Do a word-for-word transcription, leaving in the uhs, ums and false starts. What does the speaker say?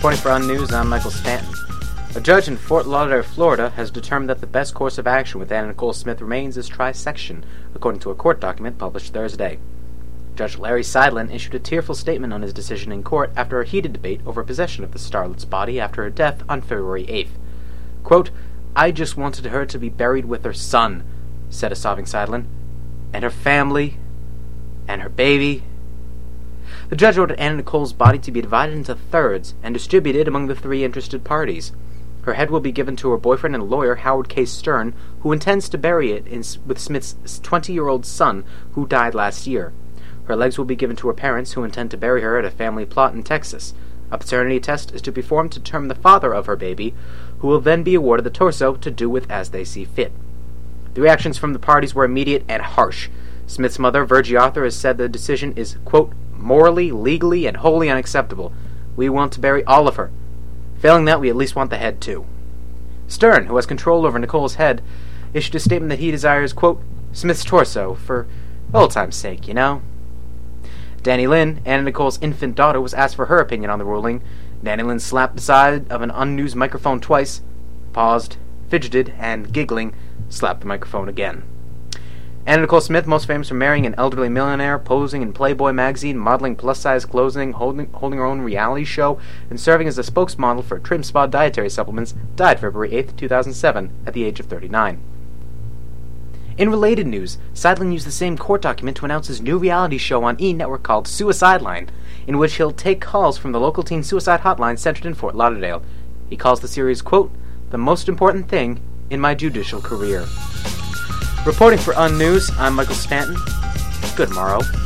Reporting for Unnews, I'm Michael Stanton. A judge in Fort Lauderdale, Florida, has determined that the best course of action with Anna Nicole Smith remains is trisection, according to a court document published Thursday. Judge Larry Seidlin issued a tearful statement on his decision in court after a heated debate over possession of the starlet's body after her death on February eighth. Quote, "I just wanted her to be buried with her son," said a sobbing Seidlin, "and her family, and her baby." The judge ordered Anna Nicole's body to be divided into thirds and distributed among the three interested parties. Her head will be given to her boyfriend and lawyer, Howard K. Stern, who intends to bury it in, with Smith's twenty-year-old son, who died last year. Her legs will be given to her parents, who intend to bury her at a family plot in Texas. A paternity test is to be performed to determine the father of her baby, who will then be awarded the torso to do with as they see fit. The reactions from the parties were immediate and harsh. Smith's mother, Virgie Arthur, has said the decision is, quote, "morally, legally, and wholly unacceptable. We want to bury all of her. Failing that, we at least want the head, too." Stern, who has control over Nicole's head, issued a statement that he desires, quote, "Smith's torso, for old time's sake, you know." Danny Lynn, Anna Nicole's infant daughter, was asked for her opinion on the ruling. Danny Lynn slapped the side of an unused microphone twice, paused, fidgeted, and, giggling, slapped the microphone again. Anna Nicole Smith, most famous for marrying an elderly millionaire, posing in Playboy magazine, modeling plus-size clothing, holding, holding her own reality show, and serving as a spokesmodel for Trim Spa dietary supplements, died February eighth, two thousand seven, at the age of thirty-nine. In related news, Seidlin used the same court document to announce his new reality show on E! Network called Suicide Line, in which he'll take calls from the local teen suicide hotline centered in Fort Lauderdale. He calls the series, quote, "the most important thing in my judicial career." Reporting for Unnews, I'm Michael Stanton. Good morrow.